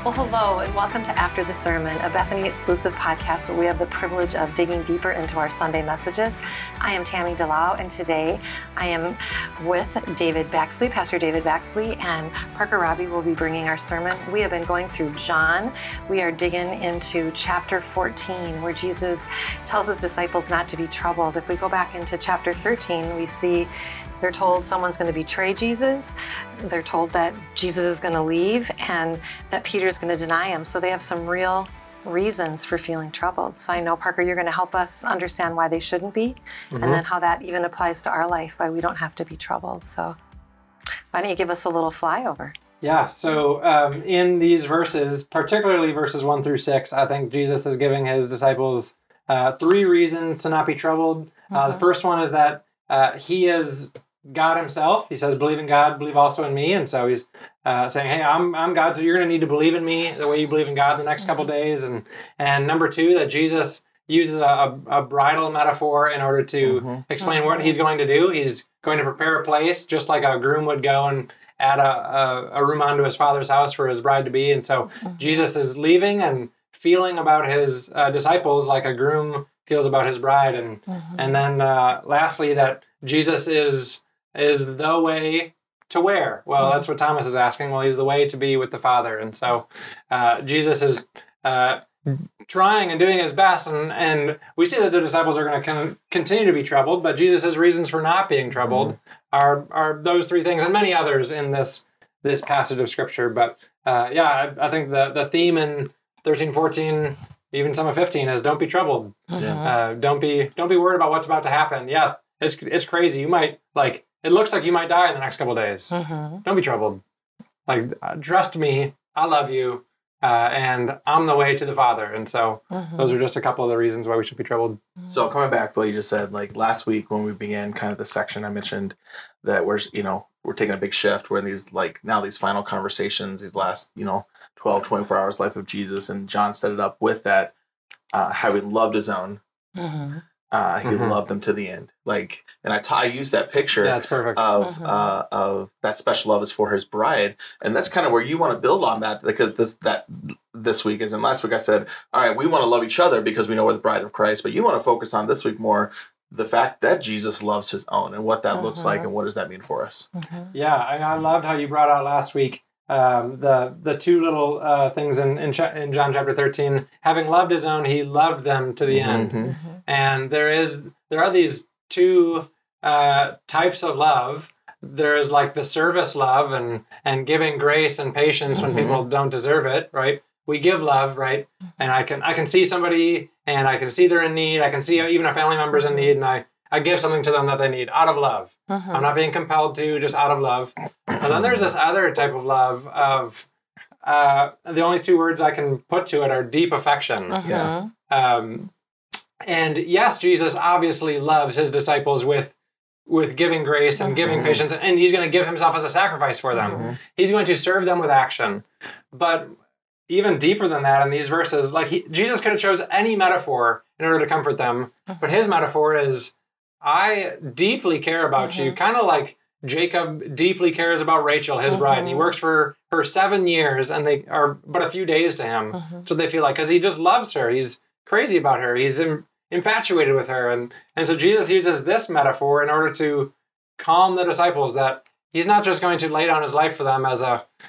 Well, hello, and welcome to After the Sermon, a Bethany exclusive podcast where we have the privilege of digging deeper into our Sunday messages. I am Tammy Delau, and today I am with David Baxley, Pastor David Baxley, and Parker Robbie will be bringing our sermon. We have been going through John. We are digging into chapter 14, where Jesus tells his disciples not to be troubled. If we go back into chapter 13, we see they're told someone's going to betray Jesus. They're told that Jesus is going to leave and that Peter's going to deny him. So they have some real reasons for feeling troubled. So I know, Parker, you're going to help us understand why they shouldn't be, and then how that even applies to our life, why we don't have to be troubled. So why don't you give us a little flyover? Yeah, so in these verses, particularly verses 1 through 6, I think Jesus is giving his disciples 3 reasons to not be troubled. The first one is that he is God himself. He says, believe in God, believe also in me. And so he's saying, hey, I'm God, so you're going to need to believe in me the way you believe in God the next couple days. And number 2, that Jesus uses a bridal metaphor in order to explain what he's going to do. He's going to prepare a place just like a groom would go and add a room onto his father's house for his bride to be. And so Jesus is leaving and feeling about his disciples like a groom feels about his bride. And then lastly, that Jesus is the way to where? Well, that's what Thomas is asking. Well, he's the way to be with the Father. And so Jesus is trying and doing his best. And we see that the disciples are going to continue to be troubled, but Jesus' reasons for not being troubled are those 3 things and many others in this passage of Scripture. But I think the theme in 13, 14, even some of 15 is don't be troubled. Don't be worried about what's about to happen. Yeah, it's crazy. You might it looks like you might die in the next couple of days. Don't be troubled. Trust me, I love you, and I'm the way to the Father. And so those are just a couple of the reasons why we should be troubled. So coming back to what you just said, last week when we began kind of the section, I mentioned that we're taking a big shift. We're in these these final conversations, these last 12, 24 hours life of Jesus, and John set it up with that having loved his own. He loved them to the end. And I use that picture that's perfect. Of that special love is for his bride. And that's kind of where you want to build on that, because this week, as in last week, I said, all right, we want to love each other because we know we're the bride of Christ, but you want to focus on this week more the fact that Jesus loves his own and what that looks like and what does that mean for us. Yeah, I loved how you brought out last week the 2 little things in John chapter 13. Having loved his own, he loved them to the end. And there are these 2 types of love. There is the service love and giving grace and patience when people don't deserve it, right? We give love, right? And I can see somebody and I can see they're in need. I can see even a family member's in need, and I give something to them that they need out of love. I'm not being compelled to, just out of love. And then there's this other type of love of the only 2 words I can put to it are deep affection. And yes, Jesus obviously loves his disciples with giving grace and giving patience, and he's going to give himself as a sacrifice for them. He's going to serve them with action. But even deeper than that in these verses, Jesus could have chose any metaphor in order to comfort them, but his metaphor is, I deeply care about you, kind of like Jacob deeply cares about Rachel, his bride, and he works for her 7 years, and they are but a few days to him. So they feel because he just loves her. He's crazy about her. He's infatuated with her. And so Jesus uses this metaphor in order to calm the disciples that he's not just going to lay down his life for them as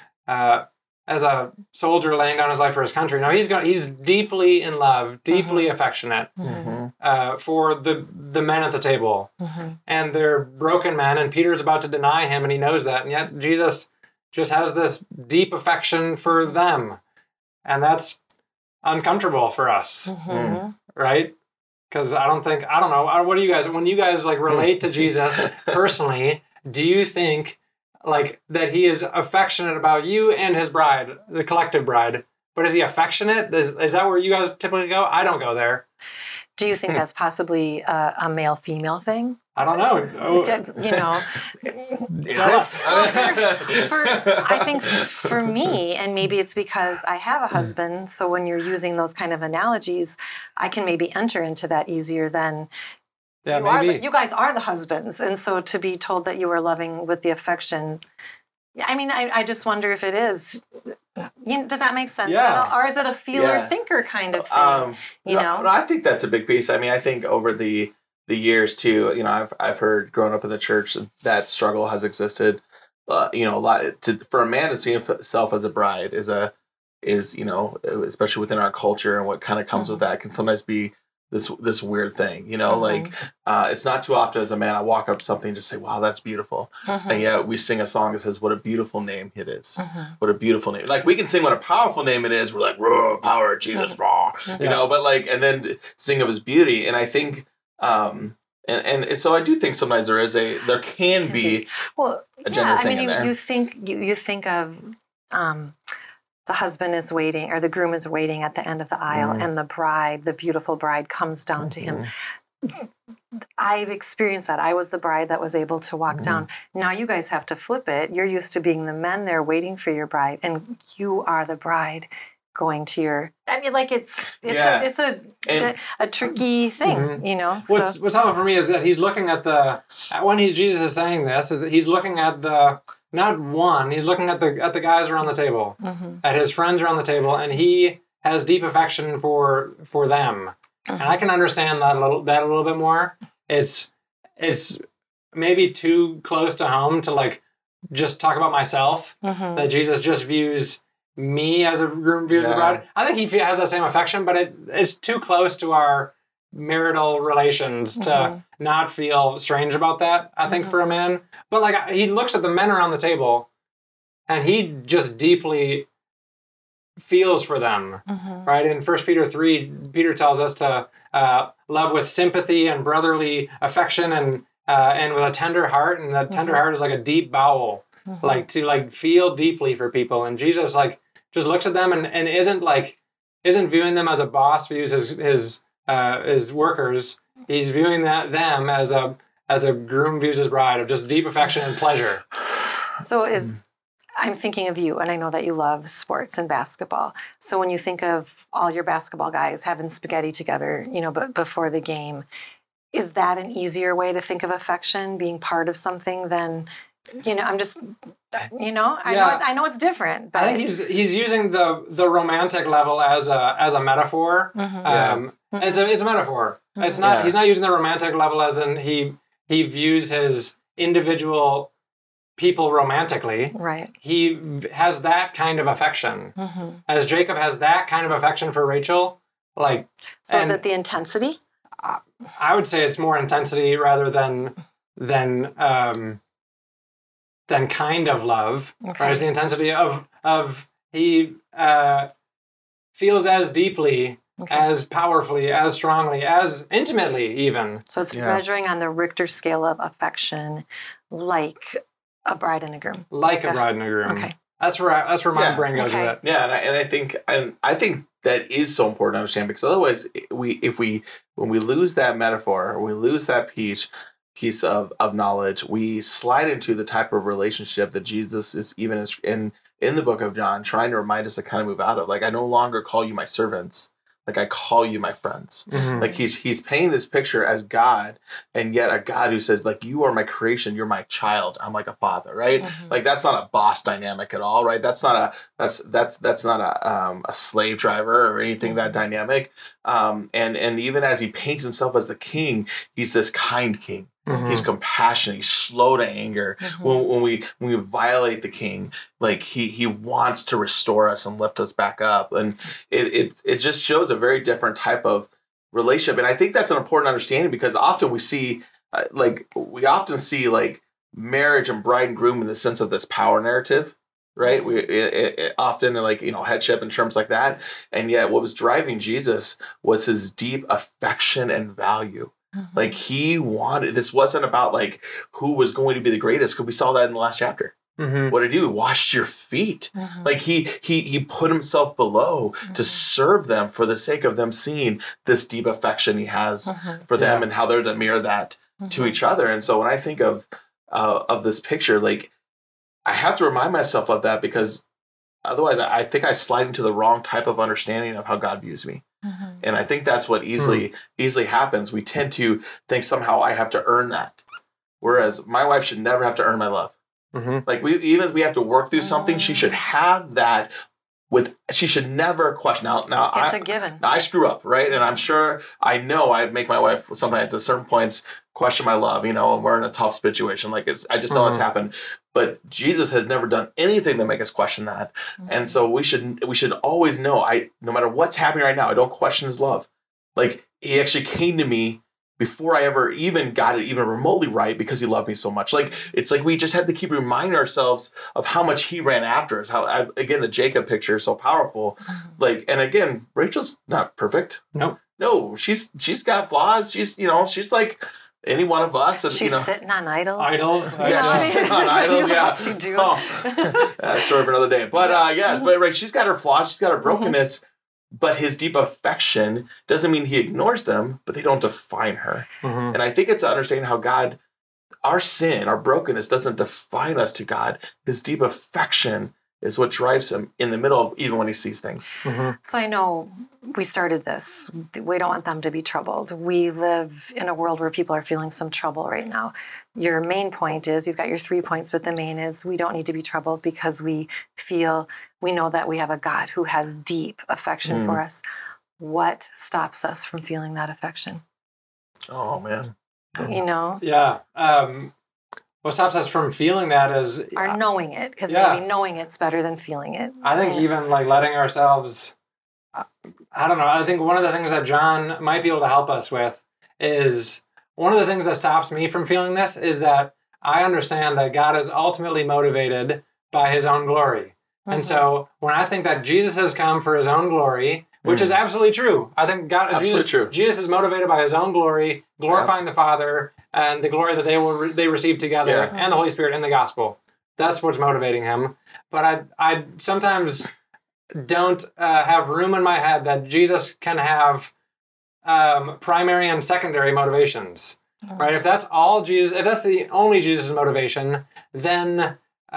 a soldier laying down his life for his country. No, he's deeply in love, deeply affectionate for the men at the table. And they're broken men, and Peter's about to deny him, and he knows that. And yet Jesus just has this deep affection for them. And that's uncomfortable for us, right? Because I don't know, what do you guys, when you guys relate to Jesus personally, do you think that he is affectionate about you and his bride, the collective bride, but is he affectionate? Is that where you guys typically go? I don't go there. Do you think that's possibly a male-female thing? I don't know. I think for me, and maybe it's because I have a husband, so when you're using those kind of analogies, I can maybe enter into that easier than you guys are the husbands. And so to be told that you are loving with the affection, I mean, I just wonder if it is Does that make sense? Yeah. Or is it a feeler thinker kind of thing? No, I think that's a big piece. I mean, I think over the years too, I've heard growing up in the church that struggle has existed. A lot for a man to see himself as a bride is especially within our culture and what kind of comes with that can sometimes be this weird thing, like it's not too often as a man I walk up to something and just say, wow, that's beautiful. And yet we sing a song that says what a beautiful name it is. What a beautiful name. Like we can sing what a powerful name it is. We're like, raw power, Jesus, raw, but like, and then sing of his beauty. And I think, and so I do think sometimes there can be a gender thing in there. You think of, the husband is waiting, or the groom is waiting at the end of the aisle, and the beautiful bride, comes down to him. I've experienced that. I was the bride that was able to walk down. Now you guys have to flip it. You're used to being the men there waiting for your bride, and you are the bride going to your. I mean, like it's a tricky thing, What's helpful for me is that he's looking at Jesus is saying this, is that he's looking at he's looking at the guys around the table, at his friends around the table, and he has deep affection for them. And I can understand that a little bit more. It's maybe too close to home to like just talk about myself, that Jesus just views me as a groom views the bride. I think he has that same affection, but it's too close to our marital relations to not feel strange about that, I think, for a man. But like he looks at the men around the table and he just deeply feels for them, right? In 1 Peter 3, Peter tells us to love with sympathy and brotherly affection and with a tender heart, and that tender heart is like a deep bowel, like to like feel deeply for people. And Jesus like just looks at them and isn't viewing them as a boss views his workers. He's viewing them as a groom views his bride, of just deep affection and pleasure. So I'm thinking of you, and I know that you love sports and basketball. So when you think of all your basketball guys having spaghetti together, but before the game, is that an easier way to think of affection, being part of something than, I'm just, I know it's different. But I think he's using the romantic level as a metaphor. It's a metaphor. It's not. He's not using the romantic level as in he views his individual people romantically. Right. He has that kind of affection. As Jacob has that kind of affection for Rachel. Is it the intensity? I would say it's more intensity rather than kind of love. Okay. Right? It's the intensity of he feels as deeply, as powerfully, as strongly, as intimately even. So it's measuring on the Richter scale of affection, like a bride and a groom. Like a bride and a groom. Okay. That's where my brain goes with it. Yeah, and I think that is so important to understand, because otherwise when we lose that metaphor, or we lose that piece of knowledge, we slide into the type of relationship that Jesus is even in the book of John trying to remind us to kind of move out of. Like, I no longer call you my servants. Like, I call you my friends. Like, he's painting this picture as God, and yet a God who says, like, you are my creation, you're my child, I'm like a father, right? Like, that's not a boss dynamic at all, right? That's not a slave driver or anything that dynamic. And even as he paints himself as the king, he's this kind king. He's compassionate. He's slow to anger. When we violate the king, like he wants to restore us and lift us back up. And it just shows a very different type of relationship. And I think that's an important understanding, because often we see marriage and bride and groom in the sense of this power narrative. Right? We often headship in terms like that. And yet what was driving Jesus was his deep affection and value. Like, he wanted, this wasn't about like who was going to be the greatest, because we saw that in the last chapter. What did he do? He washed your feet. Like he put himself below to serve them for the sake of them seeing this deep affection he has for them, and how they're to mirror that to each other. And so when I think of this picture, like, I have to remind myself of that, because otherwise I think I slide into the wrong type of understanding of how God views me. And I think that's what easily happens. We tend to think somehow I have to earn that. Whereas my wife should never have to earn my love. Like, even if we have to work through something, she should have that she should never question. Now it's a given. I screw up, right? And I'm sure I make my wife sometimes at certain points question my love, and we're in a tough situation. Like I just know it's happened. But Jesus has never done anything to make us question that. And so we should always know, no matter what's happening right now, I don't question his love. Like he actually came to me before I ever even got it even remotely right because he loved me so much. Like, it's like we just have to keep reminding ourselves of how much he ran after us. Again, the Jacob picture is so powerful. Like, and again, Rachel's not perfect. No, she's got flaws. She's like any one of us. And, she's sitting on idols. She's sitting on idols. Yeah. What's she doing? That's story for another day. But yes, but right, she's got her flaws. She's got her brokenness. But his deep affection doesn't mean he ignores them, but they don't define her. And I think it's understanding how God, our sin, our brokenness doesn't define us to God. His deep affection is what drives him in the middle of even when he sees things. So I know we started this. We don't want them to be troubled. We live in a world where people are feeling some trouble right now. Your main point is, you've got your 3 points, but the main is we don't need to be troubled because we know that we have a God who has deep affection for us. What stops us from feeling that affection? Oh, man. Yeah. What stops us from feeling that is... Or knowing it, because maybe knowing it's better than feeling it. I think even like letting ourselves... I don't know. I think one of the things that John might be able to help us with is... One of the things that stops me from feeling this is that I understand that God is ultimately motivated by his own glory. And so when I think that Jesus has come for his own glory, which is absolutely true. I think Jesus is motivated by his own glory, glorifying the Father, and the glory that they receive together, and the Holy Spirit in the gospel. That's what's motivating him. But I sometimes don't have room in my head that Jesus can have primary and secondary motivations. Right? If that's the only Jesus' motivation, then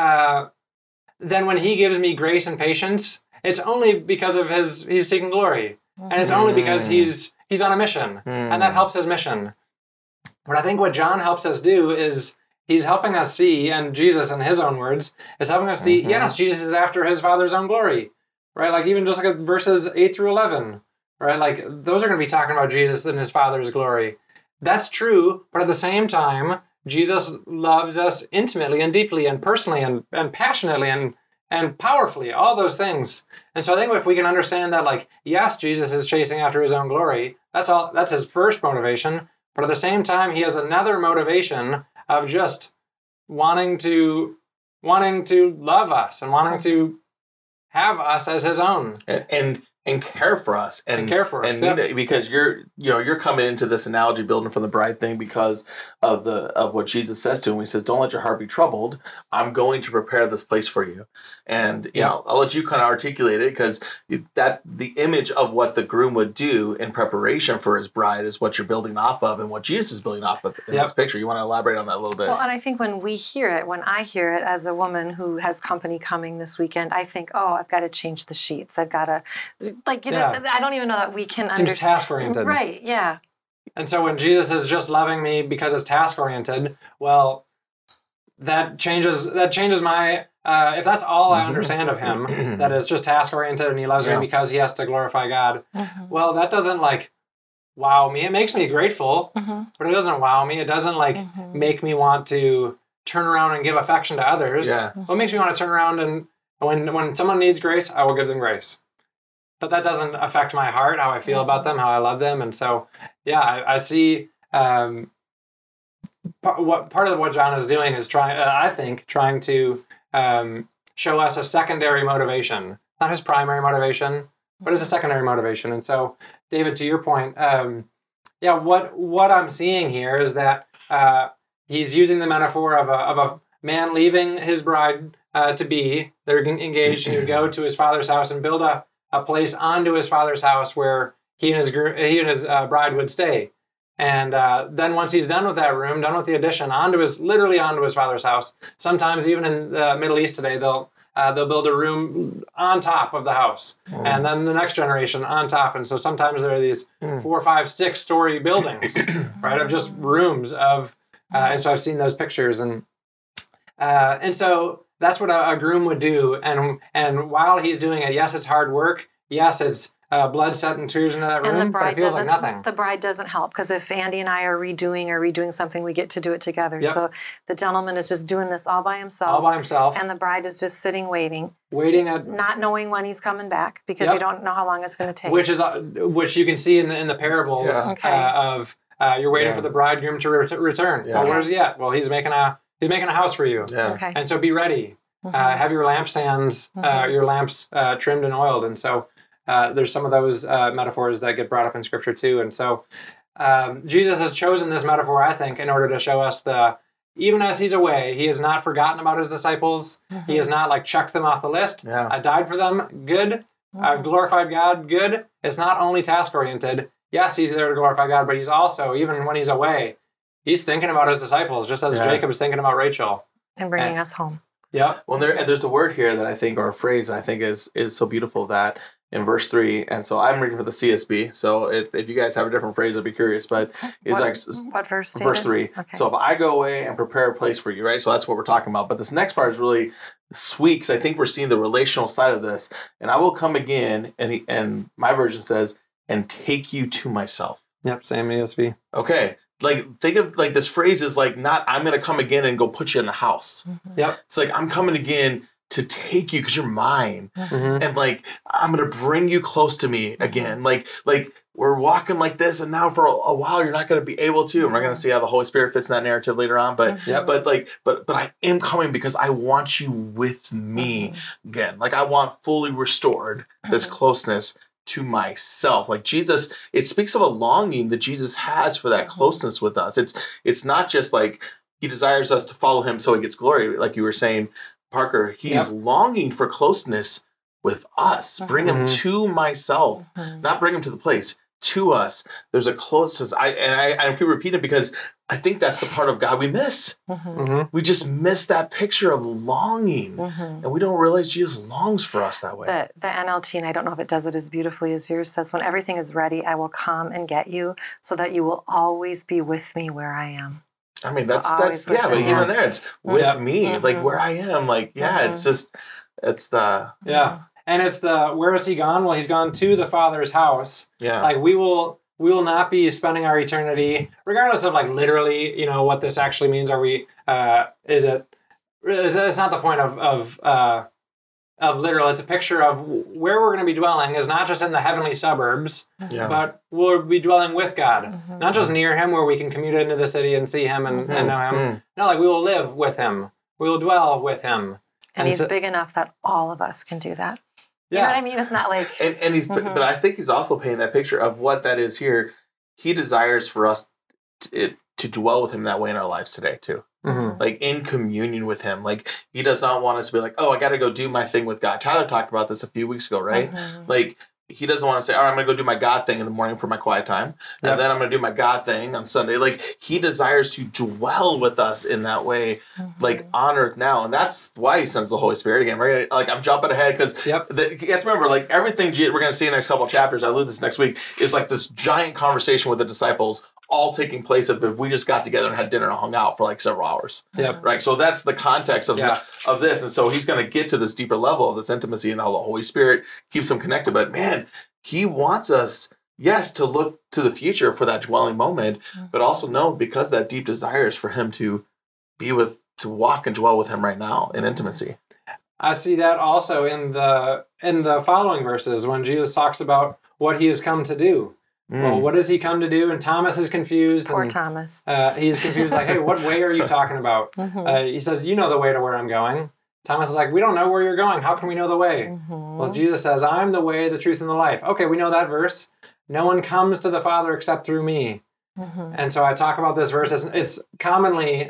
when he gives me grace and patience, it's only because of he's seeking glory. And it's only because he's on a mission. And that helps his mission. But I think what John helps us do is he's helping us see, and Jesus, in his own words, is helping us see, yes, Jesus is after his Father's own glory. Right? Like even just look at verses 8 through 11. Right? Like those are going to be talking about Jesus and his Father's glory. That's true, but at the same time, Jesus loves us intimately and deeply and personally and passionately and powerfully, all those things. And so I think if we can understand that, like, yes, Jesus is chasing after his own glory, that's his first motivation, but at the same time, he has another motivation of just wanting to love us and wanting to have us as his own. And care for us and care for us, because you're coming into this analogy building from the bride thing because of what Jesus says to him. He says, "Don't let your heart be troubled. I'm going to prepare this place for you." And I'll let you kind of articulate it, because the image of what the groom would do in preparation for his bride is what you're building off of, and what Jesus is building off of in this picture. You want to elaborate on that a little bit? Well, and I think when I hear it as a woman who has company coming this weekend, I think, oh, I've got to change the sheets. I've got to. I don't even know that we can understand. Seems task-oriented. Right, yeah. And so when Jesus is just loving me because it's task-oriented, well, that changes my... if that's all I understand of him, that it's just task-oriented and he loves me because he has to glorify God, well, that doesn't, wow me. It makes me grateful, but it doesn't wow me. It doesn't, make me want to turn around and give affection to others. Well, it makes me want to turn around and when someone needs grace, I will give them grace. But that doesn't affect my heart, how I feel about them, how I love them. And so, I see part of what John is doing is trying to show us a secondary motivation. Not his primary motivation, but it's a secondary motivation. And so, David, to your point, what I'm seeing here is that he's using the metaphor of a man leaving his bride to be. They're engaged, and he would go to his father's house and build a place onto his father's house where he and his bride would stay. And then once he's done with that room, done with the addition, literally onto his father's house. Sometimes even in the Middle East today, they'll build a room on top of the house, and then the next generation on top. And so sometimes there are these 4, 5, 6-story buildings, right, of just rooms of. And so I've seen those pictures, and so that's what a groom would do. And while he's doing it, yes, it's hard work. Yes, it's blood, sweat, and tears into that room, but it feels like nothing. The bride doesn't help, because if Andy and I are redoing something, we get to do it together. Yep. So the gentleman is just doing this all by himself. And the bride is just sitting waiting not knowing when he's coming back, because Yep. you don't know how long it's going to take. Which you can see in the parables of you're waiting for the bridegroom to return. Yeah. Well, where's he at? Well, he's making a house for you. Yeah. Okay. And so be ready. Have your lampstands, your lamps trimmed and oiled. And so there's some of those metaphors that get brought up in Scripture too. And so Jesus has chosen this metaphor, I think, in order to show us even as he's away, he has not forgotten about his disciples. He has not checked them off the list. Yeah. I died for them. Good. I've glorified God. Good. It's not only task oriented. Yes, he's there to glorify God, but he's also, even when he's away, he's thinking about his disciples, just as Jacob is thinking about Rachel. And bringing us home. Yep. Well, there's a word here that I think, or a phrase I think is so beautiful, that in verse 3, and so I'm reading for the CSB, so if you guys have a different phrase, I'd be curious, but it's what verse? verse 3. Okay. So if I go away and prepare a place for you, right? So that's what we're talking about. But this next part is really sweet, because I think we're seeing the relational side of this. And I will come again, and my version says, and take you to myself. Yep, same ESV. Okay. Think of this phrase is not I'm going to come again and go put you in the house. Yep. It's I'm coming again to take you because you're mine. Mm-hmm. And I'm going to bring you close to me again. We're walking like this, and now for a while you're not going to be able to. And we're going to see how the Holy Spirit fits in that narrative later on. But but I am coming because I want you with me again. I want fully restored this closeness to myself. Jesus, it speaks of a longing that Jesus has for that closeness with us. It's not just he desires us to follow him so he gets glory, like you were saying, Parker. He's longing for closeness with us. Bring him to myself, not bring him to the place, to us. There's a closeness. I keep repeating it because I think that's the part of God we miss. We just miss that picture of longing, and we don't realize Jesus longs for us that way. The NLT, and I don't know if it does it as beautifully as yours, says, when everything is ready, I will come and get you, so that you will always be with me where I am. I mean, So that's but even there, it's with me, where I am. It's just, it's the... Yeah. And it's where is he gone? Well, he's gone to the Father's house. Yeah. We will not be spending our eternity, regardless of literally, what this actually means. Are we, it's not the point of literal. It's a picture of where we're going to be dwelling is not just in the heavenly suburbs, but we'll be dwelling with God. Not just near him where we can commute into the city and see him and know him. No, we will live with him. We will dwell with him. And he's big enough that all of us can do that. You know what I mean? It's not and he's, but I think he's also painting that picture of what that is here. He desires for us to dwell with him that way in our lives today too. In communion with him. He does not want us to be I got to go do my thing with God. Tyler talked about this a few weeks ago, right? He doesn't want to say, all right, I'm going to go do my God thing in the morning for my quiet time. And then I'm going to do my God thing on Sunday. He desires to dwell with us in that way, on earth now. And that's why he sends the Holy Spirit again. We're gonna, I'm jumping ahead because you have to remember, everything we're going to see in the next couple of chapters, I alluded this next week, is this giant conversation with the disciples, all taking place if we just got together and had dinner and hung out for several hours. Right. So that's the context of this. And so he's going to get to this deeper level of this intimacy and how the Holy Spirit keeps them connected. But man, he wants us, to look to the future for that dwelling moment, but also know, because that deep desire is for him to walk and dwell with him right now in intimacy. I see that also in the following verses when Jesus talks about what he has come to do. Well, what does he come to do? And Thomas is confused. Poor Thomas. He's confused, hey, what way are you talking about? He says, you know the way to where I'm going. Thomas is we don't know where you're going. How can we know the way? Well, Jesus says, I'm the way, the truth, and the life. Okay, we know that verse. No one comes to the Father except through me. And so I talk about this verse. It's commonly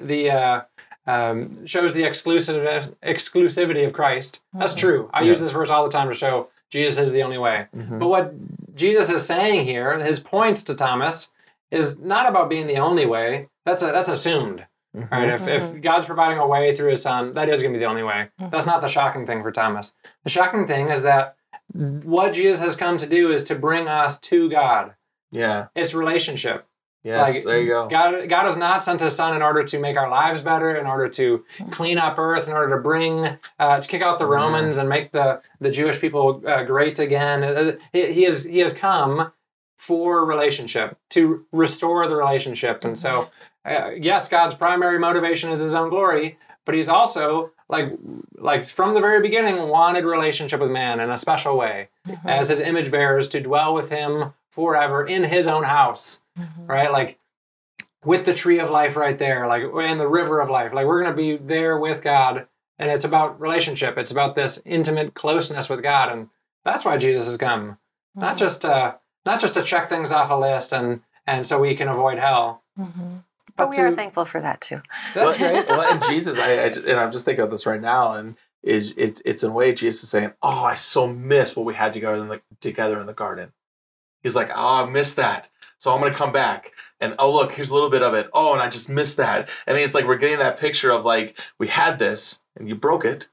shows the exclusivity of Christ. That's true. I use this verse all the time to show Jesus is the only way. But what Jesus is saying here, his point to Thomas, is not about being the only way. That's assumed. Right? If God's providing a way through his son, that is going to be the only way. That's not the shocking thing for Thomas. The shocking thing is that what Jesus has come to do is to bring us to God. Yeah. It's relationship. Yes, Like, there you go. God has not sent his son in order to make our lives better, in order to clean up earth, in order to bring, to kick out the Romans and make the Jewish people great again. He has come for relationship, to restore the relationship. And so, yes, God's primary motivation is his own glory, but he's also, like from the very beginning, wanted relationship with man in a special way, as his image bearers, to dwell with him forever in his own house, right? Like with the tree of life right there, like in the river of life, like we're going to be there with God, and it's about relationship. It's about this intimate closeness with God, and that's why Jesus has come, not just to check things off a list and so we can avoid hell. But we are thankful for that too. That's great. Well, and Jesus, and I'm just thinking of this right now, and it's in a way Jesus is saying, "Oh, I so miss what we had together in the garden." He's like, "Oh, I missed that, so I'm going to come back, and oh look, here's a little bit of it. Oh, and I just missed that." And it's like we're getting that picture of like we had this, and you broke it,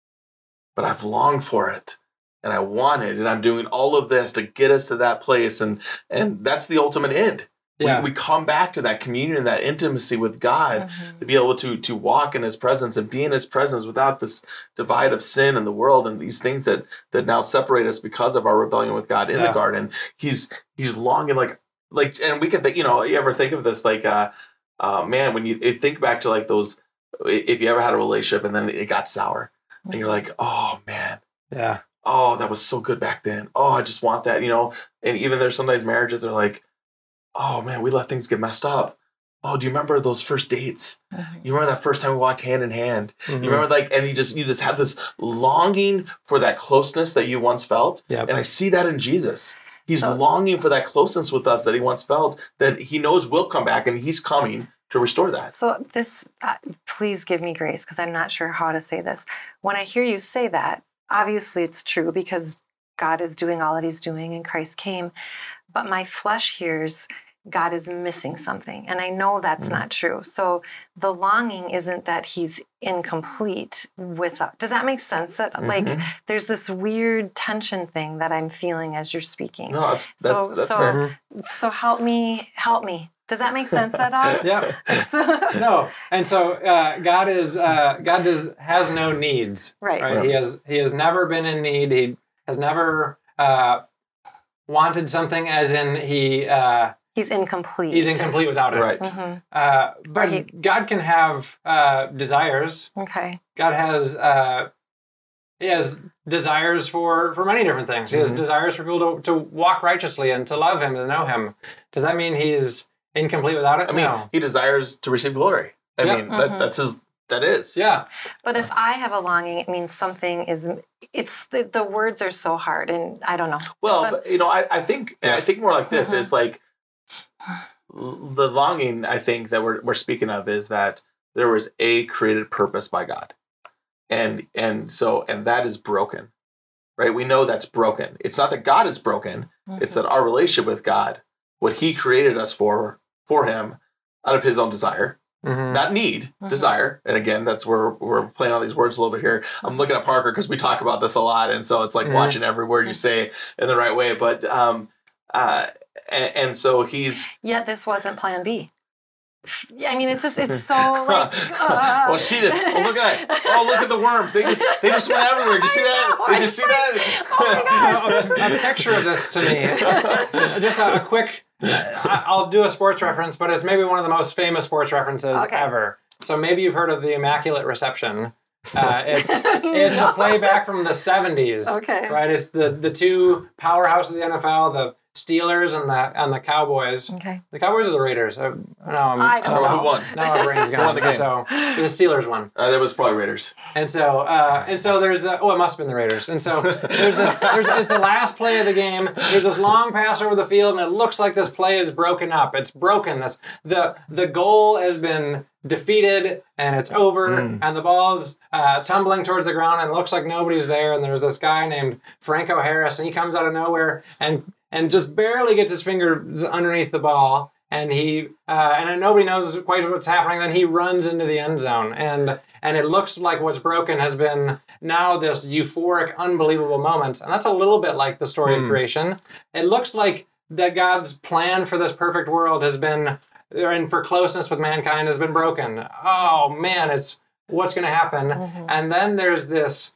but I've longed for it, and I want it, and I'm doing all of this to get us to that place, and that's the ultimate end. Yeah. We come back to that communion, that intimacy with God, to be able to walk in his presence and be in his presence without this divide of sin in the world and these things that now separate us because of our rebellion with God in the garden. He's longing like, and we can think, you ever think of this, like, man, when you think back to like those, if you ever had a relationship and then it got sour and you're like, oh man. Yeah. Oh, that was so good back then. Oh, I just want that, and even there's sometimes marriages that are like, oh man, we let things get messed up. Oh, do you remember those first dates? You remember that first time we walked hand in hand? You remember and you just have this longing for that closeness that you once felt. Yep. And I see that in Jesus. He's longing for that closeness with us that he once felt, that he knows will come back, and he's coming to restore that. So this, please give me grace, because I'm not sure how to say this. When I hear you say that, obviously it's true because God is doing all that he's doing and Christ came. But my flesh hears God is missing something. And I know that's not true. So the longing isn't that he's incomplete without. Does that make sense? That like there's this weird tension thing that I'm feeling as you're speaking. No, that's fair. So help me. Does that make sense at all? Yeah. No. And so God has no needs. Right. He has never been in need. He has never wanted something, as in he's incomplete. He's incomplete without it. Right. But God can have desires. Okay. God has he has desires for many different things. He has desires for people to walk righteously and to love him and to know him. Does that mean he's incomplete without it? I mean, no. He desires to receive glory. I mean, that's his. That is. Yeah. But if I have a longing, it means something is. It's the words are so hard, and I don't know. Well, but, I think more like this is like the longing. I think that we're speaking of is that there was a created purpose by God, and that is broken, right? We know that's broken. It's not that God is broken. It's that our relationship with God, what He created us for Him, out of His own desire. Not need, desire. And again, that's where we're playing all these words a little bit here. I'm looking at Parker because we talk about this a lot. And so it's like watching every word you say in the right way. But, and so he's... Yet this wasn't plan B. I mean, it's so like... Well, she did. Oh, look at that. Oh, look at the worms. They just went everywhere. Did you see that? Did you see that? Oh my gosh. A picture of this to me. Just a quick... I'll do a sports reference, but it's maybe one of the most famous sports references ever. So maybe you've heard of the Immaculate Reception. It's a playback from the 70s. Okay. Right? It's the two powerhouses of the NFL, the Steelers and the Cowboys. Okay. The Cowboys or the Raiders? I don't know who won. Now my brain's gone. Won the game. So the Steelers won. That was probably Raiders. And so there's it must have been the Raiders. And so there's the last play of the game. There's this long pass over the field, and it looks like this play is broken up. It's broken. The goal has been defeated, and it's over, and the ball's tumbling towards the ground, and it looks like nobody's there. And there's this guy named Franco Harris, and he comes out of nowhere and just barely gets his fingers underneath the ball, and and nobody knows quite what's happening. Then he runs into the end zone, and it looks like what's broken has been now this euphoric, unbelievable moment. And that's a little bit like the story of creation. It looks like that God's plan for this perfect world has been, and for closeness with mankind has been broken. Oh man, what's going to happen? And then there's this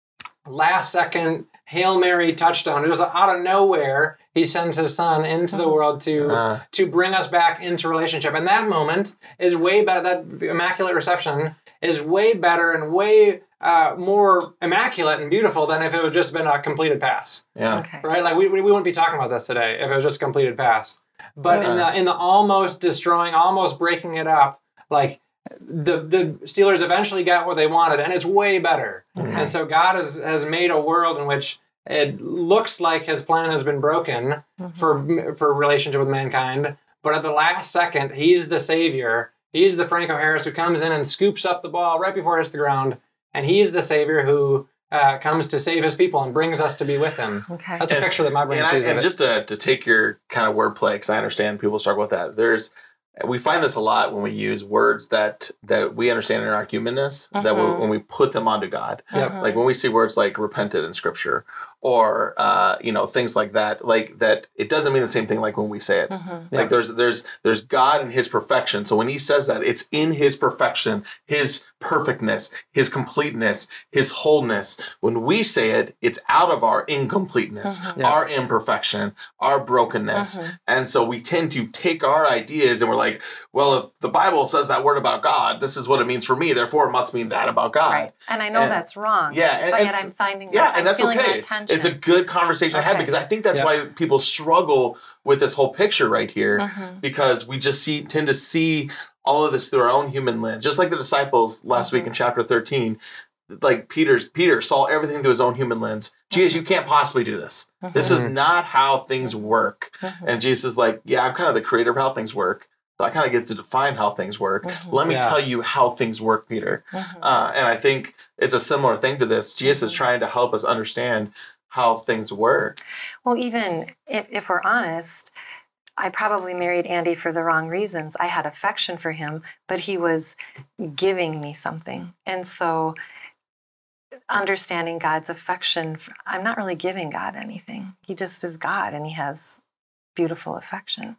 last second Hail Mary touchdown. Just out of nowhere, he sends his son into the world to bring us back into relationship. And that moment is way better. That immaculate reception is way better and way more immaculate and beautiful than if it had just been a completed pass. Yeah. Okay. Right? Like we wouldn't be talking about this today if it was just a completed pass. But in the almost destroying, almost breaking it up, like the Steelers eventually got what they wanted, and it's way better. And so God has made a world in which it looks like his plan has been broken for relationship with mankind, but at the last second, he's the savior. He's the Franco Harris who comes in and scoops up the ball right before it hits the ground, and he's the savior who comes to save his people and brings us to be with him. Okay. That's a picture that my brain sees of And it. just to take your kind of wordplay, because I understand people struggle with that. We find this a lot when we use words that we understand in our humanness, that when we put them onto God. Like when we see words like repented in Scripture, or things like that, it doesn't mean the same thing like when we say it. Like there's God and his perfection. So when he says that, it's in his perfection, his perfectness, his completeness, his wholeness. When we say it, it's out of our incompleteness, our imperfection, our brokenness. And so we tend to take our ideas and we're like, well, if the Bible says that word about God, this is what it means for me, therefore it must mean that about God. Right. And I know that's wrong. Yeah. But yet I'm finding that and that's feeling okay. that tension. It's a good conversation to have, because I think that's why people struggle with this whole picture right here, because we just tend to see all of this through our own human lens. Just like the disciples last week in chapter 13, like Peter saw everything through his own human lens. Jesus, you can't possibly do this. This is not how things work. And Jesus is like, yeah, I'm kind of the creator of how things work. So I kind of get to define how things work. Let me tell you how things work, Peter. And I think it's a similar thing to this. Jesus is trying to help us understand how things work. Well, even if we're honest, I probably married Andy for the wrong reasons. I had affection for him, but he was giving me something. And so understanding God's affection, I'm not really giving God anything. He just is God, and he has beautiful affection.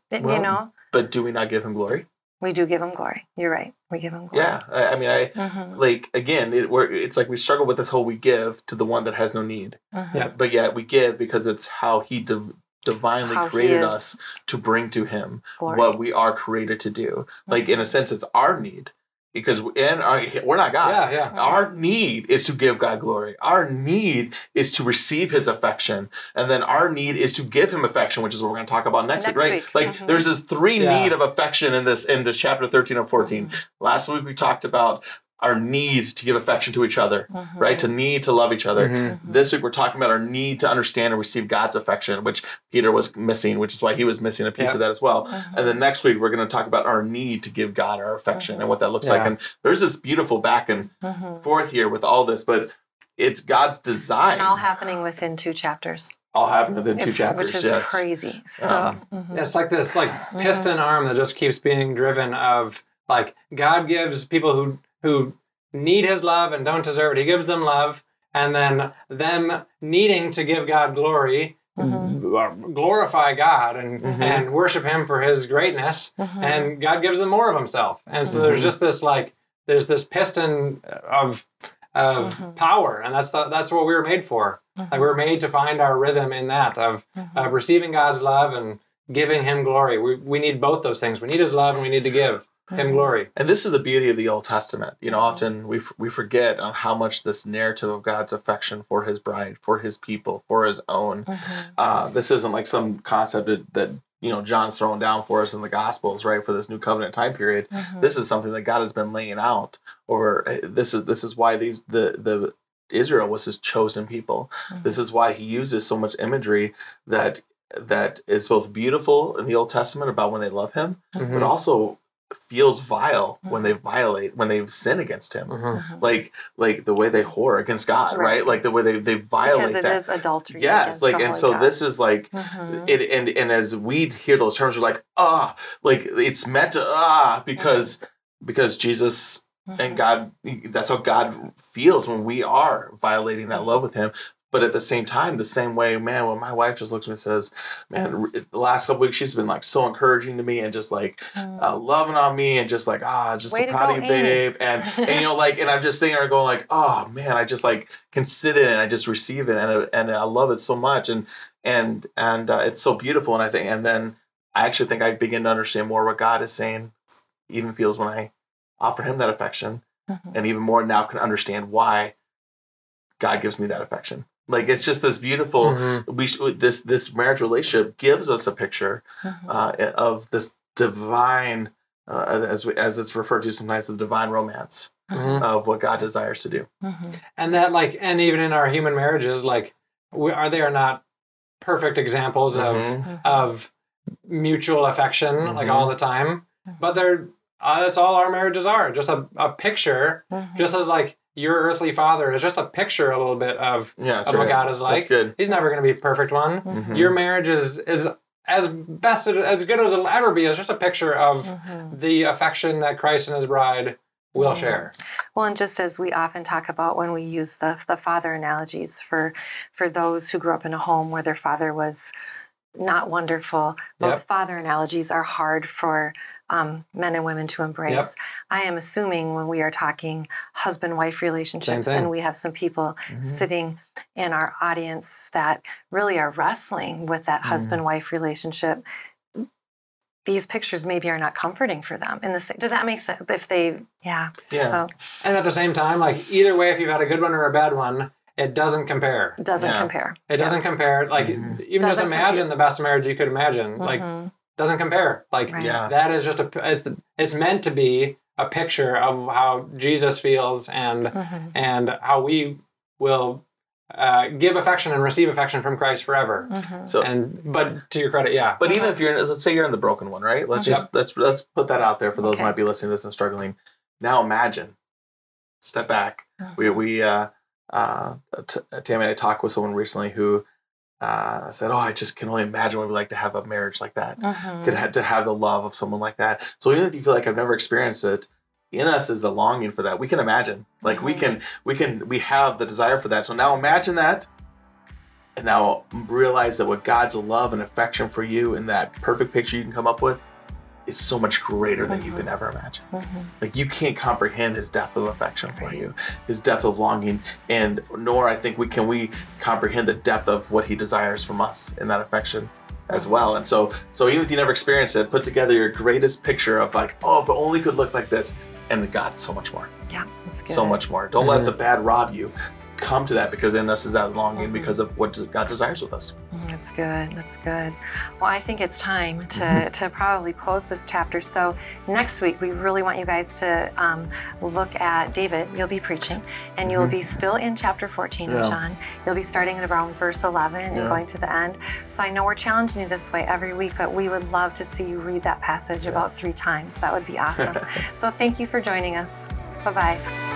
But do we not give him glory? We do give him glory. You're right. We give him glory. Yeah. I mean, like, again, it's like we struggle with this whole we give to the one that has no need. But yet we give because it's how he divinely created us to bring to him glory. What we are created to do. Like, in a sense, it's our need. Because we're not God. Our need is to give God glory. Our need is to receive his affection. And then our need is to give him affection, which is what we're going to talk about next week, right? Like there's this three need of affection in this chapter 13 and 14. Last week we talked about our need to give affection to each other, right? To need to love each other. This week we're talking about our need to understand and receive God's affection, which Peter was missing, which is why he was missing a piece of that as well. And then next week we're going to talk about our need to give God our affection and what that looks like. And there's this beautiful back and forth here with all this, but it's God's design. And all happening within 2 chapters. All happening within 2 chapters, which is crazy. So it's like this piston arm that just keeps being driven of, like, God gives people who need his love and don't deserve it. He gives them love, and then them needing to give God glory, glorify God and worship him for his greatness, and God gives them more of himself. And so there's just this, like, there's this piston of power, and that's what we were made for. Like, we were made to find our rhythm in that of receiving God's love and giving him glory. We need both those things. We need his love, and we need to give him glory. And this is the beauty of the Old Testament. Often we forget on how much this narrative of God's affection for his bride, for his people, for his own. This isn't like some concept that John's throwing down for us in the Gospels, right? For this new covenant time period. This is something that God has been laying out. Or this is why the Israel was his chosen people. This is why he uses so much imagery that is both beautiful in the Old Testament about when they love him, but also feels vile when they when they sin against him, like the way they whore against God, right? Like the way they violate because it is adultery. Yes, like, and so God. This is like it, and as we hear those terms, we're like, like it's meant to because Jesus and God, that's how God feels when we are violating that love with him. But at the same time, the same way, man, when my wife just looks at me and says, man, the last couple weeks, she's been like so encouraging to me and just like loving on me and just like, just Way so to proud of go, you, babe. And and I'm just sitting there going like, oh man, I just like can sit in it and I just receive it. And I love it so much. And it's so beautiful. And then I actually think I begin to understand more what God is saying, even feels when I offer him that affection, and even more now can understand why God gives me that affection. Like, it's just this beautiful, this marriage relationship gives us a picture of this divine, as it's referred to sometimes, the divine romance of what God desires to do. And that, like, and even in our human marriages, like, they are not perfect examples of mutual affection, like, all the time, but that's all our marriages are, just a picture, just as like your earthly father is just a picture a little bit of what God is like. That's good. He's never going to be a perfect one. Your marriage is as good as it'll ever be. It's just a picture of the affection that Christ and his bride will share. Well, and just as we often talk about when we use the father analogies for those who grew up in a home where their father was not wonderful, those father analogies are hard for men and women to embrace. I am assuming when we are talking husband-wife relationships, and we have some people sitting in our audience that really are wrestling with that husband-wife relationship, these pictures maybe are not comforting for them. Does that make sense? If they, So, and at the same time, like, either way, if you've had a good one or a bad one, it doesn't compare. It doesn't compare. It doesn't compare. Like, even just imagine the best marriage you could imagine. Like, doesn't compare. Like, that is just it's meant to be a picture of how Jesus feels and how we will give affection and receive affection from Christ forever. But to your credit, But even if let's say you're in the broken one, right? Let's put that out there for those who might be listening to this and struggling. Now imagine, step back. We Tammy and I talked with someone recently who said, I just can only imagine what it would be like to have a marriage like that, to have the love of someone like that. So even if you feel like I've never experienced it, in us is the longing for that. We can imagine, like we have the desire for that. So now imagine that, and now realize that what God's love and affection for you in that perfect picture you can come up with is so much greater than you can ever imagine. Like, you can't comprehend his depth of affection for you, his depth of longing, and nor I think we comprehend the depth of what he desires from us in that affection as well. And so even if you never experienced it, put together your greatest picture of like, if it only could look like this, and God, so much more. Yeah, that's good. So much more. Don't let the bad rob you. Come to that, because in us is that longing because of what God desires with us. That's good. That's good. Well, I think it's time to probably close this chapter. So next week, we really want you guys to look at David. You'll be preaching, and you'll be still in chapter 14 of John. You'll be starting at around verse 11 and going to the end. So I know we're challenging you this way every week, but we would love to see you read that passage about 3 times. That would be awesome. So thank you for joining us. Bye-bye.